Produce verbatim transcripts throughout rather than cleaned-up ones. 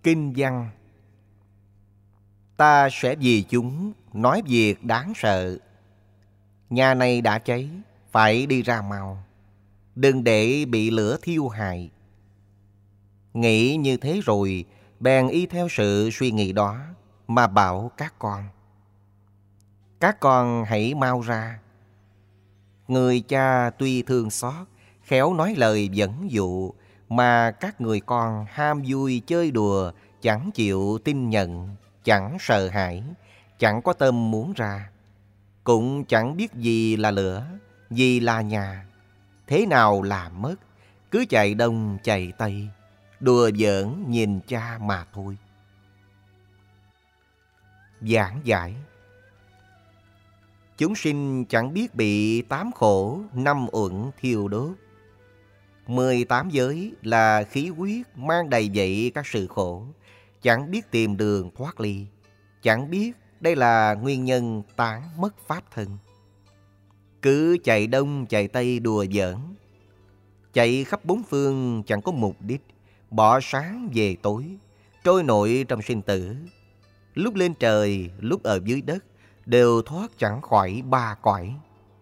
Kinh văn. Ta sẽ vì chúng nói việc đáng sợ. Nhà này đã cháy, phải đi ra mau, đừng để bị lửa thiêu hại. Nghĩ như thế rồi, bèn y theo sự suy nghĩ đó mà bảo các con: các con hãy mau ra. Người cha tuy thương xót, khéo nói lời dẫn dụ, mà các người con ham vui chơi đùa, chẳng chịu tin nhận, chẳng sợ hãi, chẳng có tâm muốn ra. Cũng chẳng biết gì là lửa, gì là nhà, thế nào là mất, cứ chạy đông chạy tây, đùa giỡn nhìn cha mà thôi. Giảng giải. Chúng sinh chẳng biết bị tám khổ, năm uẩn thiêu đốt. Mười tám giới là khí huyết mang đầy dậy các sự khổ, chẳng biết tìm đường thoát ly, chẳng biết đây là nguyên nhân tán mất pháp thân. Cứ chạy đông chạy tây đùa giỡn, chạy khắp bốn phương chẳng có mục đích, bỏ sáng về tối, trôi nổi trong sinh tử. Lúc lên trời, lúc ở dưới đất, đều thoát chẳng khỏi ba cõi.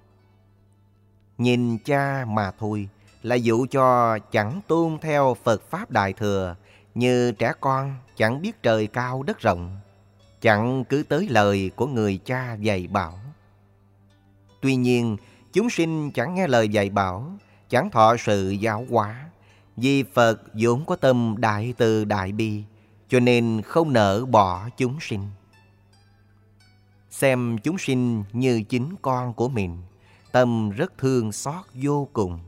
Nhìn cha mà thôi là dụ cho chẳng tuân theo Phật Pháp Đại Thừa, như trẻ con chẳng biết trời cao đất rộng, chẳng cứ tới lời của người cha dạy bảo. Tuy nhiên, chúng sinh chẳng nghe lời dạy bảo, chẳng thọ sự giáo hóa, vì Phật vốn có tâm đại từ đại bi, cho nên không nỡ bỏ chúng sinh. Xem chúng sinh như chính con của mình, tâm rất thương xót vô cùng.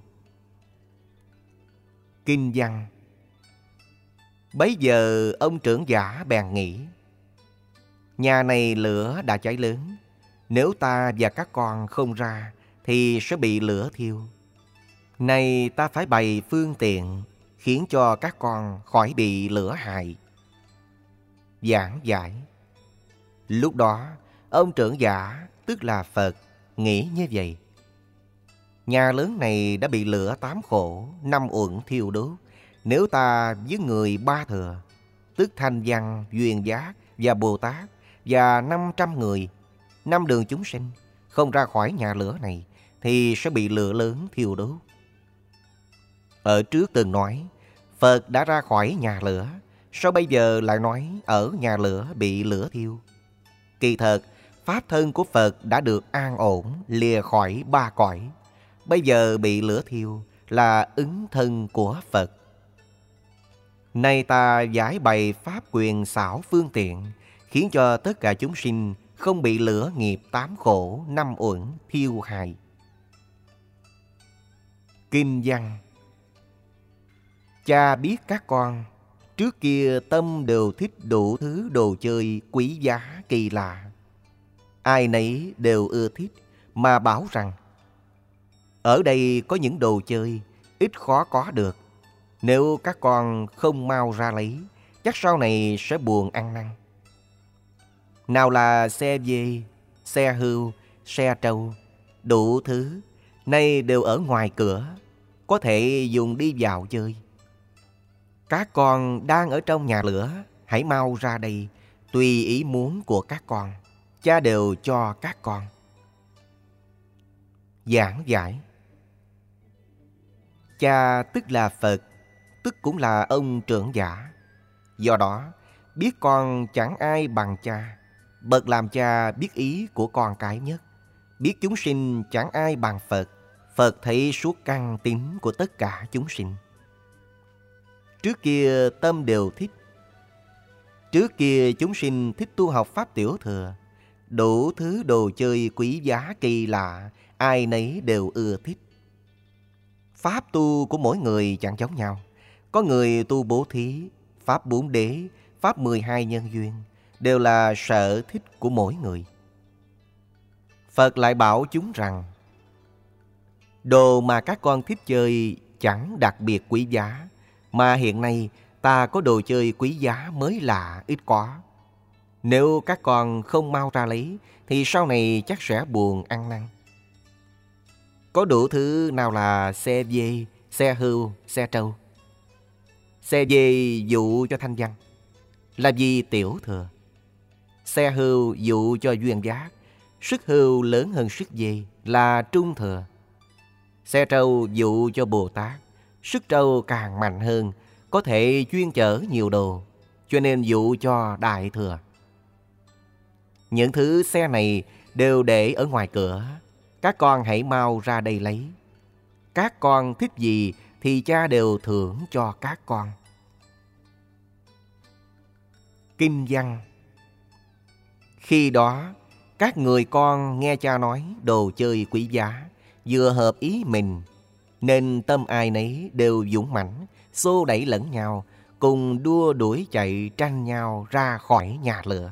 Kinh văn. Bấy giờ ông trưởng giả bèn nghĩ: nhà này lửa đã cháy lớn, nếu ta và các con không ra thì sẽ bị lửa thiêu. Nay ta phải bày phương tiện, khiến cho các con khỏi bị lửa hại. Giảng giải. Lúc đó, ông trưởng giả, tức là Phật, nghĩ như vậy: nhà lớn này đã bị lửa tám khổ, năm uẩn thiêu đốt. Nếu ta với người ba thừa, tức Thanh Văn, Duyên Giác và Bồ Tát, và năm trăm người, năm đường chúng sinh, không ra khỏi nhà lửa này, thì sẽ bị lửa lớn thiêu đốt. Ở trước từng nói, Phật đã ra khỏi nhà lửa, sao bây giờ lại nói ở nhà lửa bị lửa thiêu? Kỳ thật, pháp thân của Phật đã được an ổn, lìa khỏi ba cõi. Bây giờ bị lửa thiêu là ứng thân của Phật. Nay ta giải bày pháp quyền xảo phương tiện, khiến cho tất cả chúng sinh không bị lửa nghiệp tám khổ, năm uẩn thiêu hại. Kinh văn. Cha biết các con trước kia tâm đều thích đủ thứ đồ chơi quý giá kỳ lạ, ai nấy đều ưa thích, mà bảo rằng: ở đây có những đồ chơi ít khó có được, nếu các con không mau ra lấy, chắc sau này sẽ buồn ăn năn. Nào là xe dê, xe hươu, xe trâu, đủ thứ, nay đều ở ngoài cửa, có thể dùng đi vào chơi. Các con đang ở trong nhà lửa, hãy mau ra đây, tùy ý muốn của các con, cha đều cho các con. Giảng giải. Cha tức là Phật, tức cũng là ông trưởng giả. Do đó, biết con chẳng ai bằng cha, bậc làm cha biết ý của con cái nhất. Biết chúng sinh chẳng ai bằng Phật, Phật thấy suốt căn tính của tất cả chúng sinh. Trước kia tâm đều thích. Trước kia chúng sinh thích tu học Pháp Tiểu Thừa, đủ thứ đồ chơi quý giá kỳ lạ, ai nấy đều ưa thích. Pháp tu của mỗi người chẳng giống nhau. Có người tu bố thí, Pháp bốn đế, Pháp mười hai nhân duyên, đều là sở thích của mỗi người. Phật lại bảo chúng rằng: đồ mà các con thích chơi chẳng đặc biệt quý giá, mà hiện nay ta có đồ chơi quý giá mới lạ ít có. Nếu các con không mau ra lấy, thì sau này chắc sẽ buồn ăn năn. Có đủ thứ nào là xe dê, xe hươu, xe trâu. Xe dê dụ cho Thanh Văn, là vì tiểu thừa. Xe hưu dụ cho duyên giác, sức hưu lớn hơn sức dê là trung thừa. Xe trâu dụ cho Bồ Tát, sức trâu càng mạnh hơn, có thể chuyên chở nhiều đồ, cho nên dụ cho đại thừa. Những thứ xe này đều để ở ngoài cửa, các con hãy mau ra đây lấy. Các con thích gì thì cha đều thưởng cho các con. Kinh văn. Khi đó, các người con nghe cha nói đồ chơi quý giá, vừa hợp ý mình, nên tâm ai nấy đều dũng mãnh, xô đẩy lẫn nhau, cùng đua đuổi chạy tranh nhau ra khỏi nhà lửa.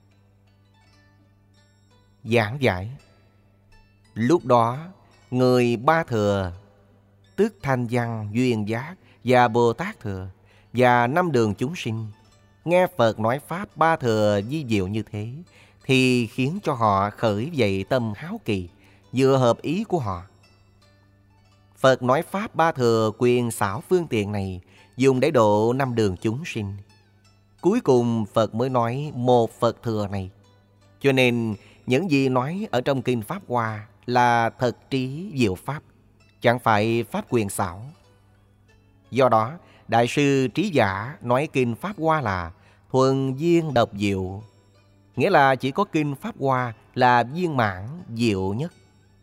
Giảng giải. Lúc đó, người Ba Thừa, tức Thanh Văn, Duyên Giác và Bồ Tát Thừa và năm đường chúng sinh, nghe Phật nói Pháp Ba Thừa vi diệu như thế, thì khiến cho họ khởi dậy tâm háo kỳ, vừa hợp ý của họ. Phật nói Pháp Ba Thừa quyền xảo phương tiện này, dùng để độ năm đường chúng sinh. Cuối cùng Phật mới nói một Phật Thừa này. Cho nên những gì nói ở trong Kinh Pháp Hoa là thật trí diệu Pháp, chẳng phải Pháp quyền xảo. Do đó, Đại sư Trí Giả nói Kinh Pháp Hoa là thuần viên độc diệu, nghĩa là chỉ có Kinh Pháp Hoa là viên mãn diệu nhất.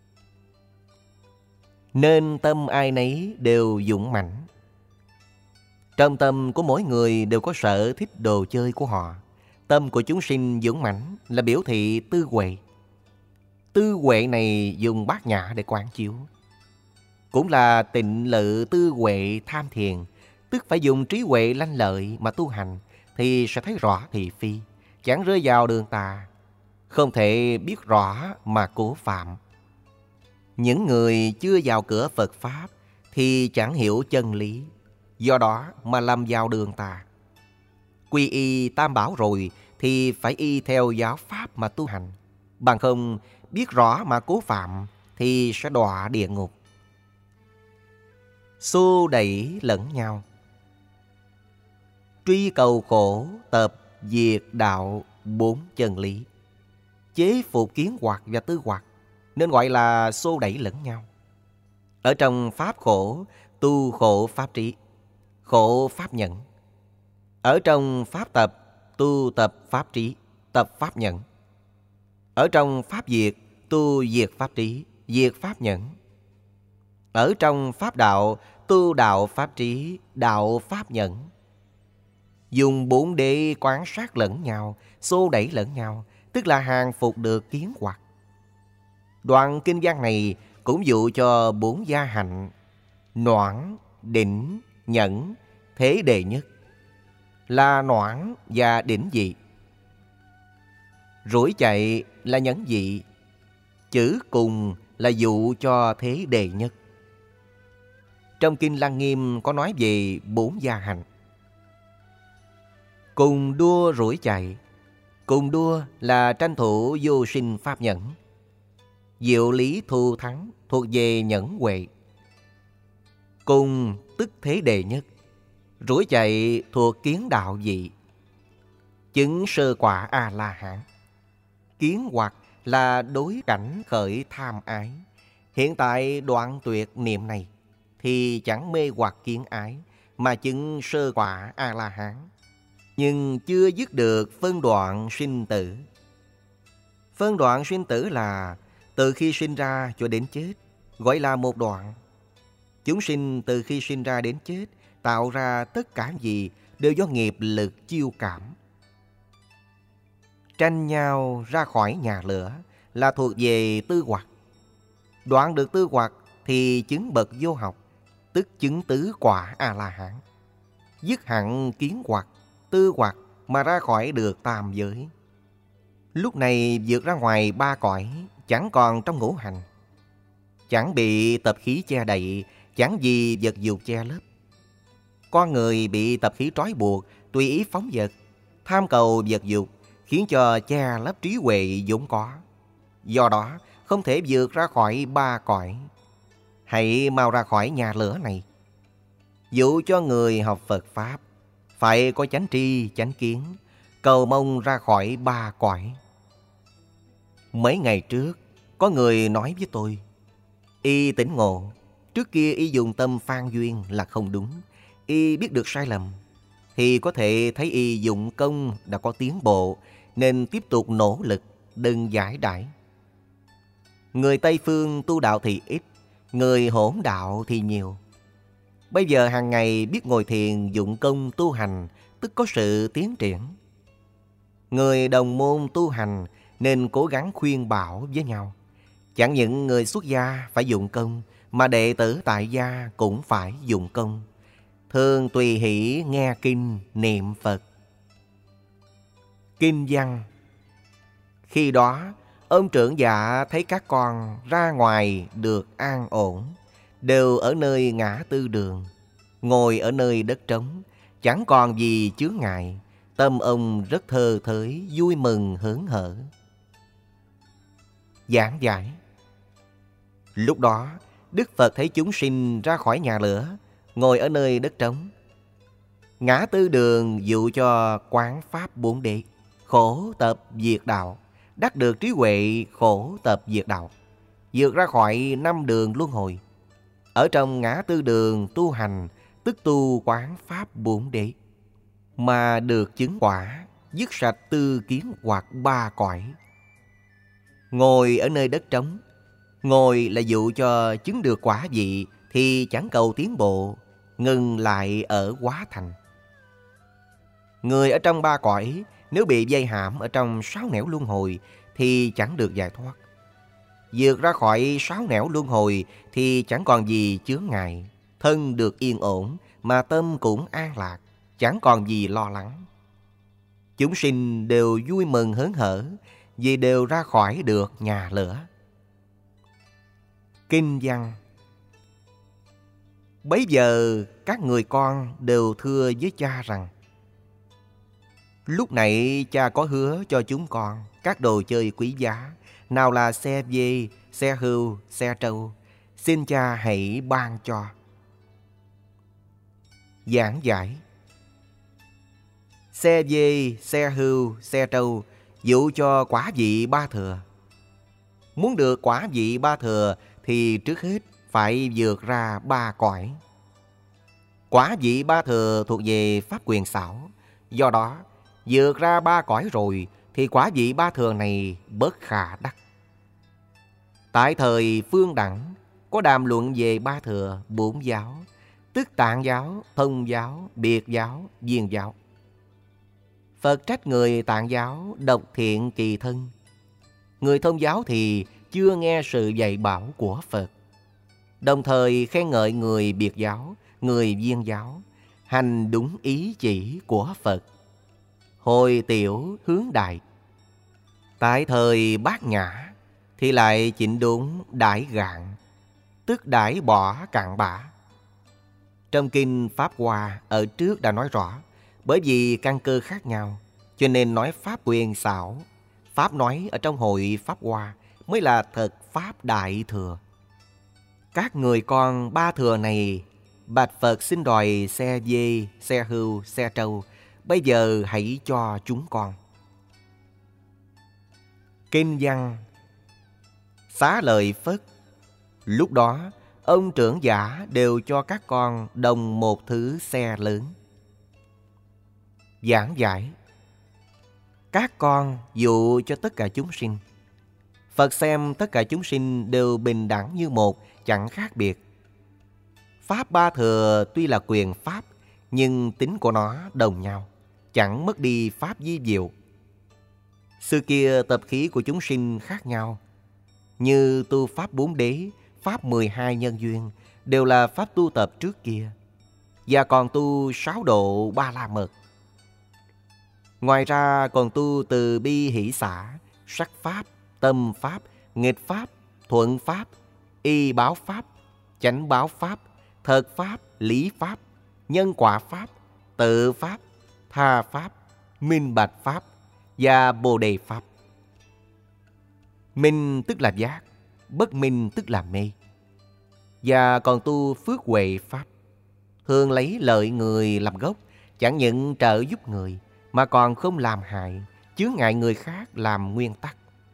Nên tâm ai nấy đều dũng mãnh. Trong tâm của mỗi người đều có sở thích đồ chơi của họ. Tâm của chúng sinh dũng mãnh là biểu thị tư huệ. Tư huệ này dùng bát nhã để quán chiếu. Cũng là tịnh lự tư huệ tham thiền, tức phải dùng trí huệ lanh lợi mà tu hành, thì sẽ thấy rõ thị phi, chẳng rơi vào đường tà, không thể biết rõ mà cố phạm. Những người chưa vào cửa Phật Pháp thì chẳng hiểu chân lý, do đó mà lâm vào đường tà. Quy y Tam Bảo rồi thì phải y theo giáo Pháp mà tu hành, bằng không biết rõ mà cố phạm thì sẽ đọa địa ngục. Xô đẩy lẫn nhau. Truy cầu khổ, tập diệt đạo bốn chân lý, chế phục kiến hoặc và tư hoặc, nên gọi là xô đẩy lẫn nhau. Ở trong pháp khổ, tu khổ pháp trí, khổ pháp nhẫn. Ở trong pháp tập, tu tập pháp trí, tập pháp nhẫn. Ở trong pháp diệt, tu diệt pháp trí, diệt pháp nhẫn. Ở trong pháp đạo, tu đạo pháp trí, đạo pháp nhẫn. Dùng bốn đế quan sát lẫn nhau, xô đẩy lẫn nhau, tức là hàng phục được kiến hoặc. Đoạn kinh văn này cũng dụ cho bốn gia hạnh: noãn, đỉnh, nhẫn, thế đệ nhất. Là noãn và đỉnh dị. Rủi chạy là nhẫn dị. Chữ cùng là dụ cho thế đệ nhất. Trong Kinh Lăng Nghiêm có nói về bốn gia hạnh. Cùng đua rủi chạy. Cùng đua là tranh thủ vô sinh pháp nhẫn. Diệu lý thu thắng thuộc về nhẫn huệ. Cùng tức thế đệ nhất. Rủi chạy thuộc kiến đạo dị. Chứng sơ quả A-la-hán. Kiến hoặc là đối cảnh khởi tham ái. Hiện tại đoạn tuyệt niệm này thì chẳng mê hoặc kiến ái, mà chứng sơ quả A-la-hán, nhưng chưa dứt được phân đoạn sinh tử. Phân đoạn sinh tử là từ khi sinh ra cho đến chết, gọi là một đoạn. Chúng sinh từ khi sinh ra đến chết tạo ra tất cả gì đều do nghiệp lực chiêu cảm. Tranh nhau ra khỏi nhà lửa là thuộc về tư hoặc. Đoạn được tư hoặc thì chứng bậc vô học, tức chứng tứ quả A-la-hán. Dứt hẳn kiến hoặc, tư hoặc mà ra khỏi được tam giới. Lúc này vượt ra ngoài ba cõi, chẳng còn trong ngũ hành. Chẳng bị tập khí che đậy, chẳng gì vật dục che lấp. Con người bị tập khí trói buộc, tùy ý phóng dật, tham cầu vật dục, khiến cho che lấp trí huệ vốn có. Do đó không thể vượt ra khỏi ba cõi. Hãy mau ra khỏi nhà lửa này. Dụ cho người học Phật Pháp phải có chánh tri, chánh kiến, cầu mong ra khỏi ba cõi. Mấy ngày trước, có người nói với tôi, y tỉnh ngộ, trước kia y dùng tâm phan duyên là không đúng, y biết được sai lầm, thì có thể thấy y dụng công đã có tiến bộ, nên tiếp tục nỗ lực, đừng giải đãi. Người Tây Phương tu đạo thì ít, người hỗn đạo thì nhiều. Bây giờ hàng ngày biết ngồi thiền dụng công tu hành, tức có sự tiến triển. Người đồng môn tu hành nên cố gắng khuyên bảo với nhau. Chẳng những người xuất gia phải dụng công, mà đệ tử tại gia cũng phải dụng công. Thường tùy hỷ nghe kinh niệm Phật. Kinh văn. Khi đó, ông trưởng dạ thấy các con ra ngoài được an ổn, đều ở nơi ngã tư đường, ngồi ở nơi đất trống, chẳng còn gì chướng ngại. Tâm ông rất thơ thới, vui mừng hớn hở. Giảng giải. Lúc đó, Đức Phật thấy chúng sinh ra khỏi nhà lửa, ngồi ở nơi đất trống. Ngã tư đường dụ cho quán pháp bốn đế, khổ tập diệt đạo, đắc được trí huệ khổ tập diệt đạo, vượt ra khỏi năm đường luân hồi. Ở trong ngã tư đường tu hành, tức tu quán pháp bốn đế, mà được chứng quả, dứt sạch tư kiến hoặc ba cõi. Ngồi ở nơi đất trống, ngồi là dụ cho chứng được quả vị, thì chẳng cầu tiến bộ, ngừng lại ở hóa thành. Người ở trong ba cõi, nếu bị dây hãm ở trong sáu nẻo luân hồi, thì chẳng được giải thoát. Vượt ra khỏi sáu nẻo luân hồi, thì chẳng còn gì chướng ngại. Thân được yên ổn, mà tâm cũng an lạc, chẳng còn gì lo lắng. Chúng sinh đều vui mừng hớn hở, vì đều ra khỏi được nhà lửa. Kinh văn. Bấy giờ các người con đều thưa với cha rằng, lúc nãy cha có hứa cho chúng con các đồ chơi quý giá, nào là xe dê, xe hươu, xe trâu, xin cha hãy ban cho. Giảng giải. Xe dê, xe hươu, xe trâu dụ cho quả vị ba thừa. Muốn được quả vị ba thừa thì trước hết phải vượt ra ba cõi. Quả vị ba thừa thuộc về pháp quyền xảo, do đó vượt ra ba cõi rồi thì quả vị ba thừa này bất khả đắc. Tại thời Phương Đẳng có đàm luận về ba thừa bốn giáo, tức Tạng giáo, Thông giáo, Biệt giáo, Viên giáo. Phật trách người Tạng giáo độc thiện kỳ thân. Người Thông giáo thì chưa nghe sự dạy bảo của Phật. Đồng thời khen ngợi người Biệt giáo, người Viên giáo hành đúng ý chỉ của Phật. Hồi tiểu hướng đại. Tại thời Bát Nhã thì lại chỉnh đốn đãi gạn, tức đãi bỏ cạn bã. Trong kinh Pháp Hoa ở trước đã nói rõ, bởi vì căn cơ khác nhau, cho nên nói pháp quyền xảo. Pháp nói ở trong hội Pháp Hoa mới là thật Pháp Đại Thừa. Các người con ba thừa này, bạch Phật xin đòi xe dê, xe hươu, xe trâu, bây giờ hãy cho chúng con. Kinh văn. Xá lợi Phất. Lúc đó, ông trưởng giả đều cho các con đồng một thứ xe lớn. Giảng giải. Các con dụ cho tất cả chúng sinh. Phật xem tất cả chúng sinh đều bình đẳng như một, chẳng khác biệt. Pháp ba thừa tuy là quyền pháp, nhưng tính của nó đồng nhau, chẳng mất đi pháp vi diệu. Xưa kia tập khí của chúng sinh khác nhau, như tu pháp bốn đế, pháp mười hai nhân duyên, đều là pháp tu tập trước kia, và còn tu sáu độ ba la mật. Ngoài ra còn tu từ bi hỷ xả, sắc pháp, tâm pháp, nghịch pháp, thuận pháp, y báo pháp, chánh báo pháp, thật pháp, lý pháp, nhân quả pháp, tự pháp, tha pháp, minh bạch pháp và bồ đề pháp. Minh tức là giác, bất minh tức là mê. Và còn tu phước huệ pháp, thường lấy lợi người làm gốc, chẳng những trợ giúp người mà còn không làm hại, chướng ngại người khác làm nguyên tắc.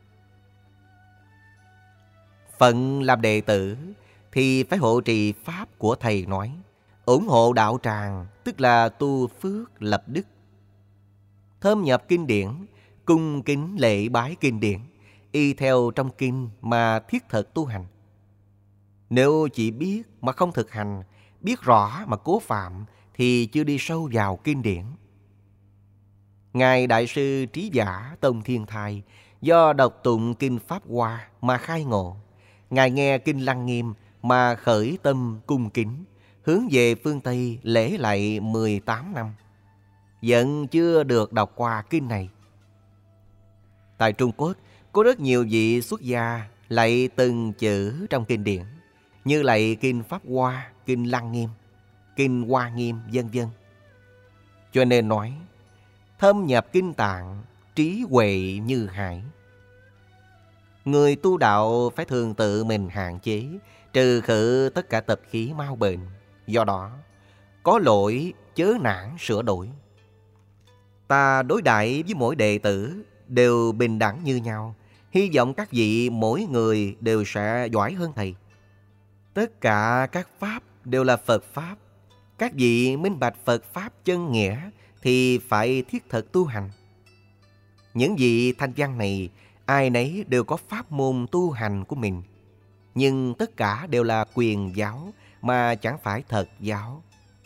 Phận làm đệ tử thì phải hộ trì pháp của thầy nói, ủng hộ đạo tràng, tức là tu phước lập đức. Thâm nhập kinh điển, cung kính lễ bái kinh điển, y theo trong kinh mà thiết thực tu hành. Nếu chỉ biết mà không thực hành, biết rõ mà cố phạm, thì chưa đi sâu vào kinh điển. Ngài Đại sư Trí Giả Tông Thiên Thai do đọc tụng kinh Pháp Hoa mà khai ngộ. Ngài nghe kinh Lăng Nghiêm mà khởi tâm cung kính, hướng về phương Tây lễ lạy mười tám năm. Vẫn chưa được đọc qua kinh này. Tại Trung Quốc có rất nhiều vị xuất gia lạy từng chữ trong kinh điển, như lạy kinh Pháp Hoa, kinh Lăng Nghiêm, kinh Hoa Nghiêm, vân vân. Cho nên nói, thâm nhập kinh tạng, trí huệ như hải. Người tu đạo phải thường tự mình hạn chế, trừ khử tất cả tập khí mau bệnh. Do đó, có lỗi chớ nản sửa đổi. Ta đối đãi với mỗi đệ tử đều bình đẳng như nhau. Hy vọng các vị mỗi người đều sẽ giỏi hơn thầy. Tất cả các pháp đều là Phật Pháp. Các vị minh bạch Phật Pháp chân nghĩa thì phải thiết thực tu hành. Những vị thanh văn này, ai nấy đều có pháp môn tu hành của mình. Nhưng tất cả đều là quyền giáo mà chẳng phải thật giáo.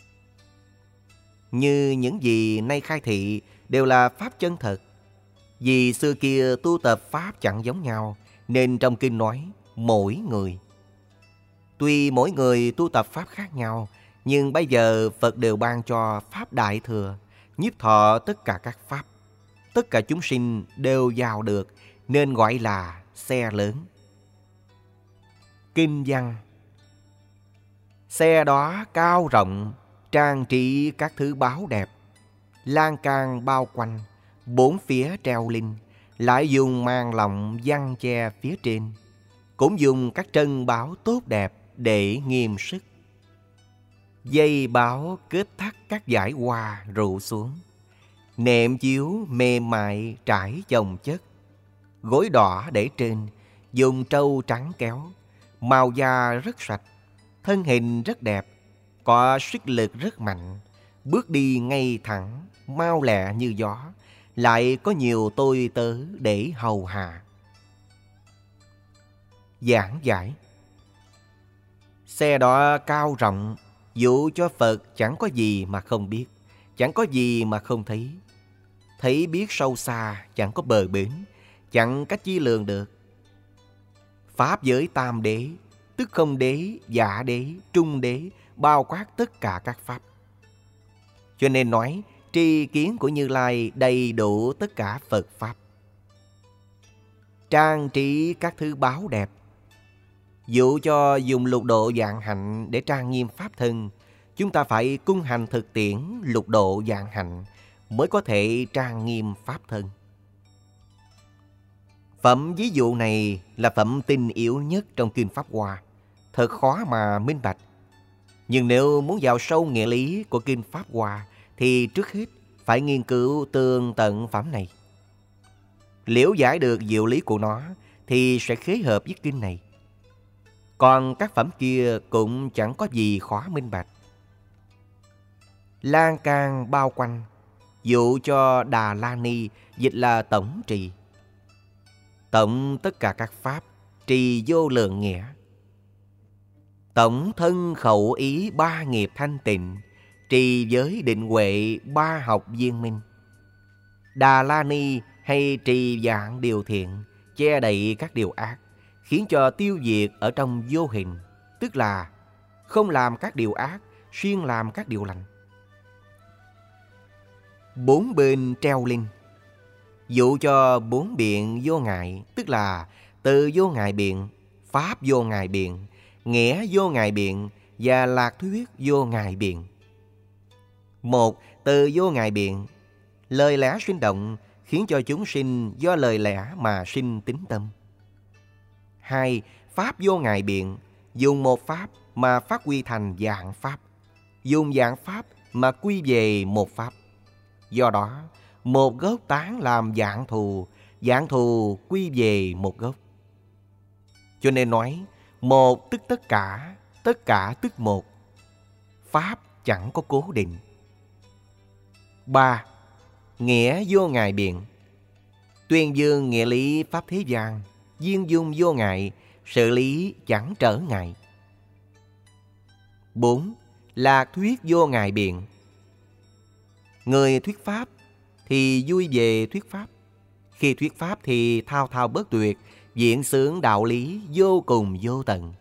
Như những gì nay khai thị đều là pháp chân thật. Vì xưa kia tu tập pháp chẳng giống nhau, nên trong kinh nói mỗi người. Tuy mỗi người tu tập pháp khác nhau, nhưng bây giờ Phật đều ban cho pháp Đại Thừa, nhiếp thọ tất cả các pháp. Tất cả chúng sinh đều vào được, nên gọi là xe lớn. Kinh văn: xe đó cao rộng, trang trí các thứ báu đẹp, lan can bao quanh, bốn phía treo linh, lại dùng màn lọng giăng che phía trên, cũng dùng các trân báu tốt đẹp để nghiêm sức. Dây báo kết thắt các dải hoa rủ xuống, nệm chiếu mềm mại trải chồng chất, gối đỏ để trên, dùng trâu trắng kéo, màu da rất sạch, thân hình rất đẹp, có sức lực rất mạnh, bước đi ngay thẳng, mau lẹ như gió, lại có nhiều tôi tớ để hầu hạ. Giảng giải: xe đó cao rộng, dụ cho Phật chẳng có gì mà không biết, chẳng có gì mà không thấy. Thấy biết sâu xa, chẳng có bờ bến, chẳng cách chi lường được. Pháp giới tam đế, tức không đế, giả đế, trung đế, bao quát tất cả các pháp. Cho nên nói, tri kiến của Như Lai đầy đủ tất cả Phật Pháp. Trang trí các thứ báu đẹp, dụ cho dùng lục độ vạn hạnh để trang nghiêm Pháp thân. Chúng ta phải cung hành thực tiễn lục độ vạn hạnh mới có thể trang nghiêm Pháp thân. Phẩm ví dụ này là phẩm tinh yếu nhất trong Kinh Pháp Hoa, thật khó mà minh bạch. Nhưng nếu muốn vào sâu nghĩa lý của Kinh Pháp Hoa thì trước hết phải nghiên cứu tường tận phẩm này. Liễu giải được diệu lý của nó thì sẽ khế hợp với kinh này. Còn các phẩm kia cũng chẳng có gì khó minh bạch. Lan can bao quanh, dụ cho Đà La Ni, dịch là tổng trì. Tổng tất cả các pháp, trì vô lượng nghĩa. Tổng thân khẩu ý ba nghiệp thanh tịnh, trì giới định huệ ba học viên minh. Đà La Ni hay trì dạng điều thiện, che đậy các điều ác, khiến cho tiêu diệt ở trong vô hình, tức là không làm các điều ác, siêng làm các điều lành. Bốn bên treo linh, dụ cho bốn biện vô ngại, tức là từ vô ngại biện, pháp vô ngại biện, nghĩa vô ngại biện và lạc thuyết vô ngại biện. Một, từ vô ngại biện, lời lẽ sinh động khiến cho chúng sinh do lời lẽ mà sinh tín tâm. Hai, pháp vô ngại biện, dùng một pháp mà phát quy thành vạn pháp, dùng vạn pháp mà quy về một pháp. Do đó, một gốc tán làm vạn thù, vạn thù quy về một gốc. Cho nên nói, một tức tất cả, tất cả tức một. Pháp chẳng có cố định. Ba. Nghĩa vô ngại biện. Tuyên dương nghĩa lý pháp thế gian, duyên dung vô ngại, sự lý chẳng trở ngại. Bốn. Lạc thuyết vô ngại biện. Người thuyết pháp thì vui về thuyết pháp. Khi thuyết pháp thì thao thao bất tuyệt, diễn xướng đạo lý vô cùng vô tận.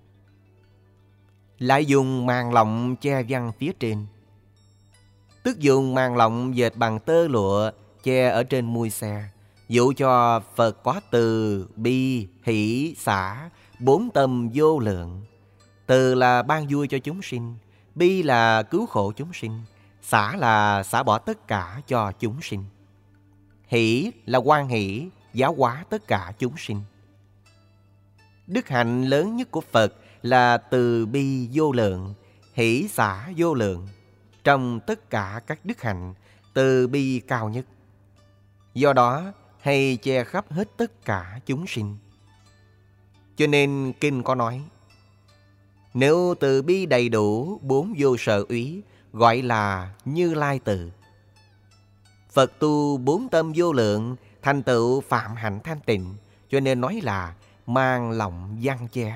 Lại dùng màn lọng che văn phía trên. Tức dùng màn lọng dệt bằng tơ lụa che ở trên mui xe, dụ cho Phật có từ, bi, hỷ, xả, bốn tâm vô lượng. Từ là ban vui cho chúng sinh, bi là cứu khổ chúng sinh, xả là xả bỏ tất cả cho chúng sinh, hỷ là hoan hỷ, giáo hóa tất cả chúng sinh. Đức hạnh lớn nhất của Phật là từ bi vô lượng, hỷ xả vô lượng. Trong tất cả các đức hạnh, từ bi cao nhất. Do đó, hay che khắp hết tất cả chúng sinh. Cho nên Kinh có nói, nếu từ bi đầy đủ bốn vô sở úy, gọi là Như Lai từ. Phật tu bốn tâm vô lượng, thành tựu phạm hạnh thanh tịnh, cho nên nói là mang lọng văn che.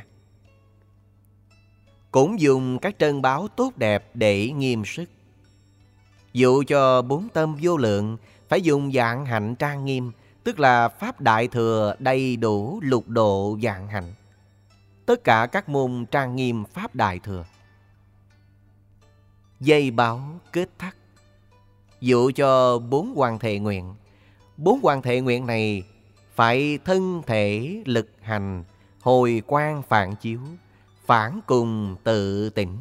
Cũng dùng các trân báo tốt đẹp để nghiêm sức. Dụ cho bốn tâm vô lượng, phải dùng vạn hạnh trang nghiêm, tức là Pháp Đại Thừa đầy đủ lục độ vạn hạnh. Tất cả các môn trang nghiêm Pháp Đại Thừa. Dây báo kết thắt. Dụ cho bốn hoàng thệ nguyện. Bốn hoàng thệ nguyện này phải thân thể lực hành, hồi quang phản chiếu, phản cùng tự tỉnh.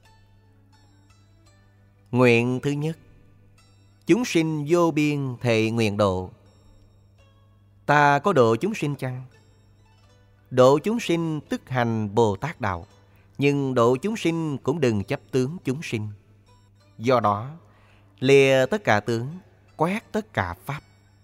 Nguyện thứ nhất, chúng sinh vô biên thệ nguyện độ. Ta có độ chúng sinh chăng? Độ chúng sinh tức hành Bồ Tát đạo, nhưng độ chúng sinh cũng đừng chấp tướng chúng sinh. Do đó, lìa tất cả tướng, quét tất cả pháp.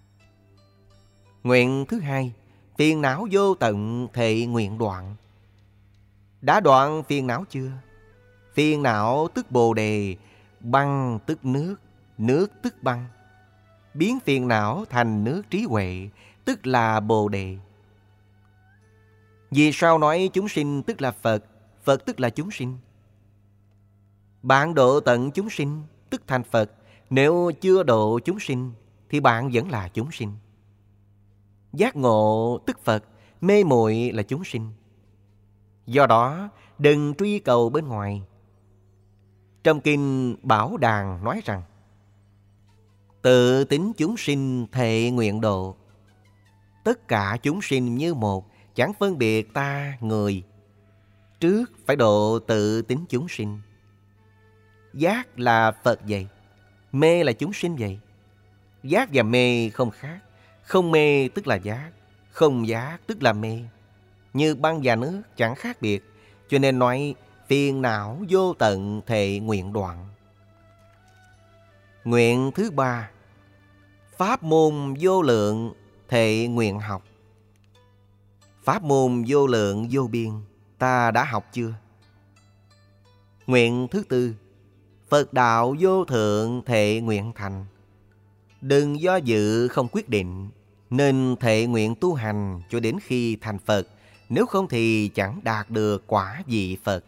Nguyện thứ hai, phiền não vô tận thệ nguyện đoạn. Đã đoạn phiền não chưa? Phiền não tức Bồ Đề, băng tức nước, nước tức băng. Biến phiền não thành nước trí huệ, tức là Bồ Đề. Vì sao nói chúng sinh tức là Phật, Phật tức là chúng sinh? Bạn độ tận chúng sinh, tức thành Phật. Nếu chưa độ chúng sinh, thì bạn vẫn là chúng sinh. Giác ngộ tức Phật, mê muội là chúng sinh. Do đó, đừng truy cầu bên ngoài. Trong Kinh Bảo Đàn nói rằng, tự tính chúng sinh thệ nguyện độ. Tất cả chúng sinh như một, chẳng phân biệt ta người. Trước phải độ tự tính chúng sinh. Giác là Phật vậy, mê là chúng sinh vậy. Giác và mê không khác. Không mê tức là giác, không giác tức là mê. Như băng và nước chẳng khác biệt. Cho nên nói phiền não vô tận thệ nguyện đoạn. Nguyện thứ ba, pháp môn vô lượng thệ nguyện học. Pháp môn vô lượng vô biên, ta đã học chưa? Nguyện thứ tư, Phật đạo vô thượng thệ nguyện thành. Đừng do dự không quyết định, nên thệ nguyện tu hành cho đến khi thành Phật. Nếu không thì chẳng đạt được quả vị Phật.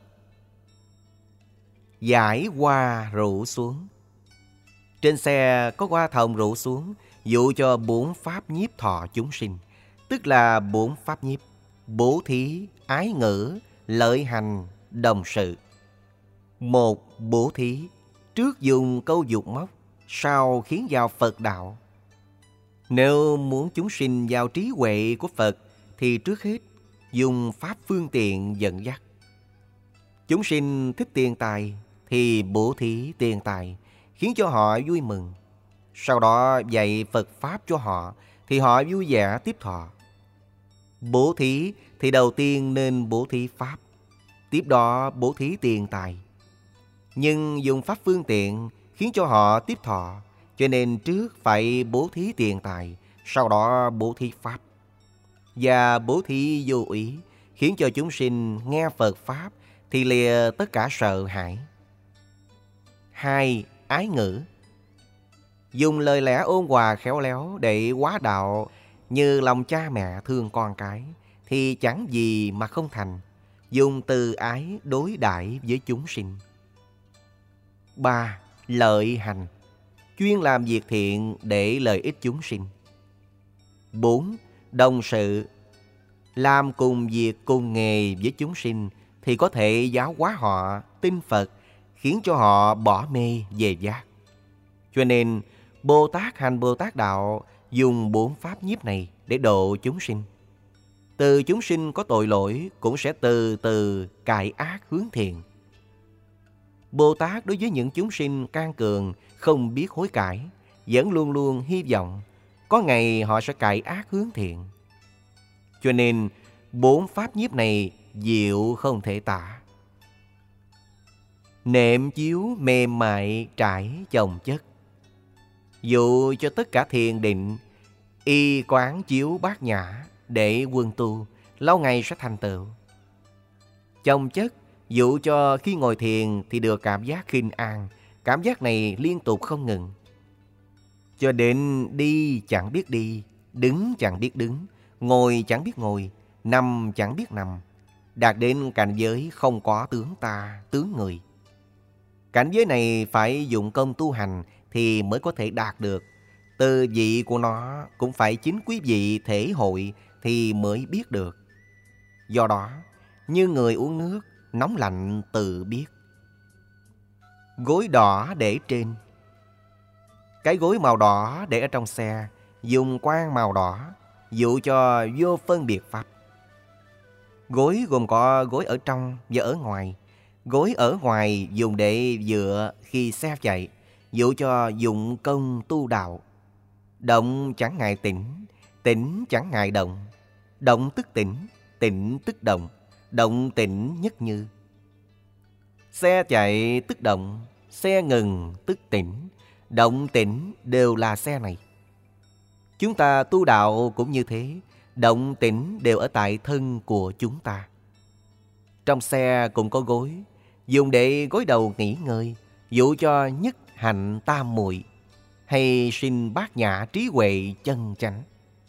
Giải hoa rủ xuống. Trên xe có hoa thòng rủ xuống, dụ cho bốn pháp nhiếp thọ chúng sinh, tức là bốn pháp nhiếp: bố thí, ái ngữ, lợi hành, đồng sự. Một, bố thí. Trước dùng câu dục móc, sau khiến vào Phật đạo. Nếu muốn chúng sinh vào trí huệ của Phật, thì trước hết dùng pháp phương tiện dẫn dắt. Chúng sinh thích tiền tài, thì bố thí tiền tài, khiến cho họ vui mừng. Sau đó dạy Phật Pháp cho họ, thì họ vui vẻ tiếp thọ. Bố thí thì đầu tiên nên bố thí Pháp, tiếp đó bố thí tiền tài. Nhưng dùng pháp phương tiện khiến cho họ tiếp thọ, Cho nên trước phải bố thí tiền tài, sau đó bố thí pháp. Và bố thí vô ý, khiến cho chúng sinh nghe Phật Pháp thì lìa tất cả sợ hãi. Hai, ái ngữ. Dùng lời lẽ ôn hòa khéo léo để hóa đạo, như lòng cha mẹ thương con cái, thì chẳng gì mà không thành. Dùng từ ái đối đãi với chúng sinh. Ba, lợi hành. Chuyên làm việc thiện để lợi ích chúng sinh. Bốn, đồng sự. Làm cùng việc cùng nghề với chúng sinh thì có thể giáo hóa họ tin Phật, khiến cho họ bỏ mê về giác. Cho nên Bồ Tát hành Bồ Tát đạo dùng bốn pháp nhiếp này để độ chúng sinh. Từ chúng sinh có tội lỗi cũng sẽ từ từ cải ác hướng thiện. Bồ Tát đối với những chúng sinh can cường, không biết hối cải, vẫn luôn luôn hy vọng có ngày họ sẽ cải ác hướng thiện. Cho nên bốn pháp nhiếp này diệu không thể tả. Nệm chiếu mềm mại trải chồng chất. Dụ cho tất cả thiền định, y quán chiếu bát nhã để quân tu, lâu ngày sẽ thành tựu. Chồng chất dụ cho khi ngồi thiền thì được cảm giác khinh an, cảm giác này liên tục không ngừng. Cho đến đi chẳng biết đi, đứng chẳng biết đứng, ngồi chẳng biết ngồi, nằm chẳng biết nằm, đạt đến cảnh giới không có tướng ta, tướng người. Cảnh giới này phải dụng công tu hành thì mới có thể đạt được. Từ vị của nó cũng phải chính quý vị thể hội thì mới biết được. Do đó, như người uống nước, nóng lạnh tự biết. Gối đỏ để trên. Cái gối màu đỏ để ở trong xe, dùng quan màu đỏ, dụ cho vô phân biệt pháp. Gối gồm có gối ở trong và ở ngoài. Gối ở ngoài dùng để dựa khi xe chạy, dụ cho dụng công tu đạo. Động chẳng ngại tĩnh, tĩnh chẳng ngại động. Động tức tĩnh, tĩnh tức động, động tĩnh nhất như. Xe chạy tức động, xe ngừng tức tĩnh, động tĩnh đều là xe này. Chúng ta tu đạo cũng như thế, động tĩnh đều ở tại thân của chúng ta. Trong xe cũng có gối, dùng để gối đầu nghỉ ngơi, dụ cho nhất hạnh tam muội, hay sinh bát nhã trí huệ chân chánh.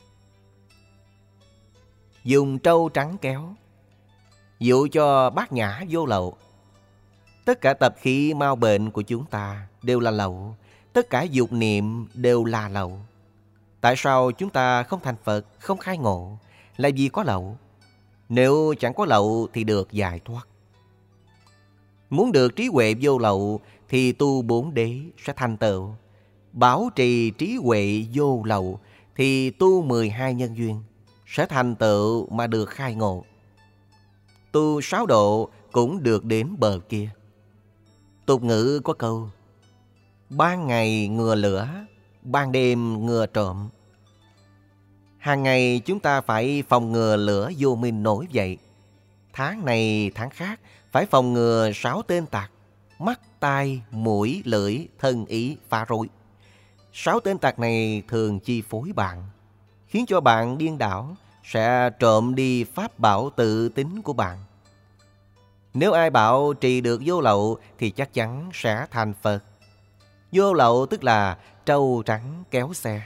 Dùng trâu trắng kéo, dụ cho bát nhã vô lậu. Tất cả tập khí mau bệnh của chúng ta đều là lậu, tất cả dục niệm đều là lậu. Tại sao chúng ta không thành Phật, không khai ngộ? Là vì có lậu. Nếu chẳng có lậu thì được giải thoát. Muốn được trí huệ vô lậu thì tu bốn đế sẽ thành tựu. Bảo trì trí huệ vô lậu thì tu mười hai nhân duyên sẽ thành tựu mà được khai ngộ. Tu sáu độ cũng được đến bờ kia. Tục ngữ có câu: ban ngày ngừa lửa, ban đêm ngừa trộm. Hàng ngày chúng ta phải phòng ngừa lửa vô minh nổi dậy. Tháng này tháng khác phải phòng ngừa sáu tên tặc: mắt, tai, mũi, lưỡi, thân, ý, phá rối. Sáu tên tặc này thường chi phối bạn, khiến cho bạn điên đảo, sẽ trộm đi pháp bảo tự tính của bạn. Nếu ai bảo trì được vô lậu thì chắc chắn sẽ thành Phật. Vô lậu tức là trâu trắng kéo xe.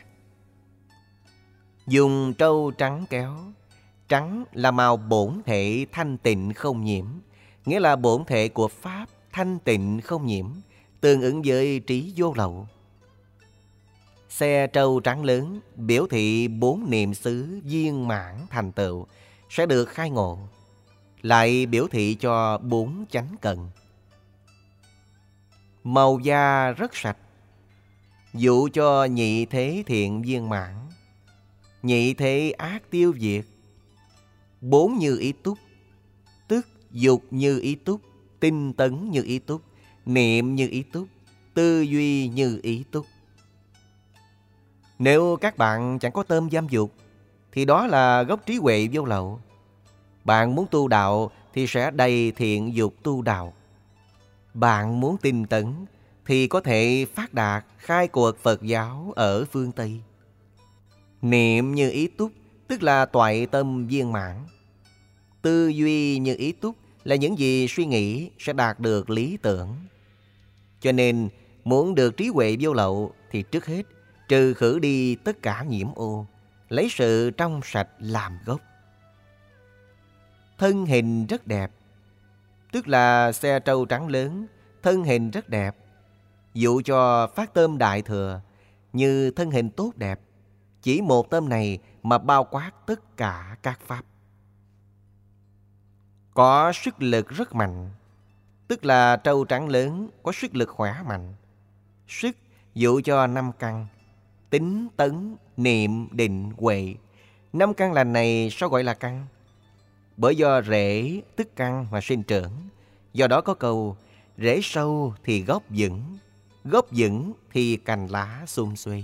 Dùng trâu trắng kéo. Trắng là màu bổn thể thanh tịnh không nhiễm, nghĩa là bổn thể của Pháp thanh tịnh không nhiễm, tương ứng với trí vô lậu. Xe trâu trắng lớn biểu thị bốn niệm xứ viên mãn thành tựu, sẽ được khai ngộ, lại biểu thị cho bốn chánh cần. Màu da rất sạch, dụ cho nhị thế thiện viên mãn, nhị thế ác tiêu diệt. Bốn như ý túc, tức dục như ý túc, tinh tấn như ý túc, niệm như ý túc, tư duy như ý túc. Nếu các bạn chẳng có tôm dâm dục thì đó là gốc trí huệ vô lậu. Bạn muốn tu đạo thì sẽ đầy thiện dục tu đạo. Bạn muốn tinh tấn thì có thể phát đạt khai cuộc Phật giáo ở phương Tây. Niệm như ý túc tức là toại tâm viên mãn. Tư duy như ý túc là những gì suy nghĩ sẽ đạt được lý tưởng. Cho nên muốn được trí huệ vô lậu thì trước hết trừ khử đi tất cả nhiễm ô, lấy sự trong sạch làm gốc. Thân hình rất đẹp, tức là xe trâu trắng lớn, thân hình rất đẹp. Dụ cho phát tâm đại thừa, như thân hình tốt đẹp, chỉ một tâm này mà bao quát tất cả các pháp. Có sức lực rất mạnh, tức là trâu trắng lớn có sức lực khỏe mạnh. Sức dụ cho năm căn, tính, tấn, niệm, định, huệ. Năm căn lành này sao gọi là căn? Bởi do rễ tức căn mà sinh trưởng. Do đó có câu rễ sâu thì gốc vững, gốc vững thì cành lá sum xuê.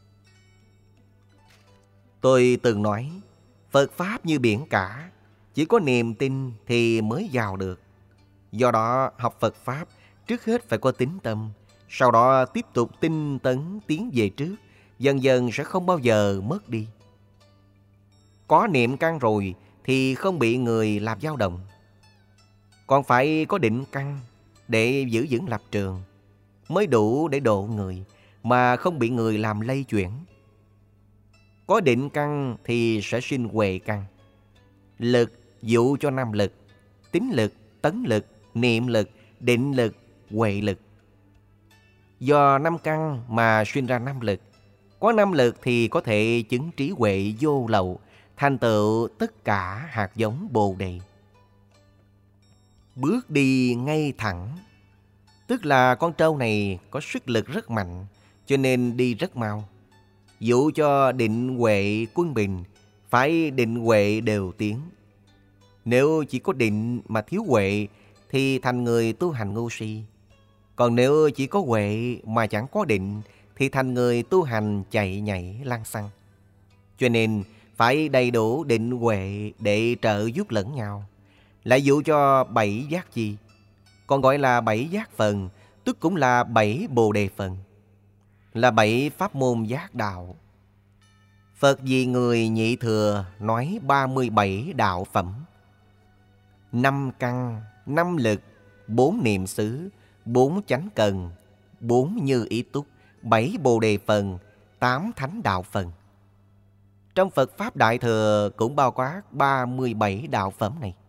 Tôi từng nói Phật Pháp như biển cả, chỉ có niềm tin thì mới vào được. Do đó học Phật Pháp trước hết phải có tín tâm, sau đó tiếp tục tinh tấn tiến về trước, dần dần sẽ không bao giờ mất đi. Có niệm căn rồi thì không bị người làm dao động. Còn phải có định căn để giữ vững lập trường, mới đủ để độ người mà không bị người làm lay chuyển. Có định căn thì sẽ sinh huệ căn. Lực dụ cho năm lực: tín lực, tấn lực, niệm lực, định lực, huệ lực. Do năm căn mà sinh ra năm lực. Có năm lực thì có thể chứng trí huệ vô lậu, thành tựu tất cả hạt giống Bồ Đề. Bước đi ngay thẳng, tức là con trâu này có sức lực rất mạnh, cho nên đi rất mau. Dụ cho định huệ quân bình, phải định huệ đều tiến. Nếu chỉ có định mà thiếu huệ thì thành người tu hành ngu si. Còn nếu chỉ có huệ mà chẳng có định thì thành người tu hành chạy nhảy lăng xăng. Cho nên phải đầy đủ định huệ để trợ giúp lẫn nhau. Lại dụ cho bảy giác chi, còn gọi là bảy giác phần, tức cũng là bảy bồ đề phần, là bảy pháp môn giác đạo. Phật vì người nhị thừa nói ba mươi bảy đạo phẩm: năm căn, năm lực, bốn niệm xứ, bốn chánh cần, bốn như ý túc, bảy bồ đề phần, tám thánh đạo phần. Trong Phật Pháp Đại Thừa cũng bao quát ba mươi bảy đạo phẩm này.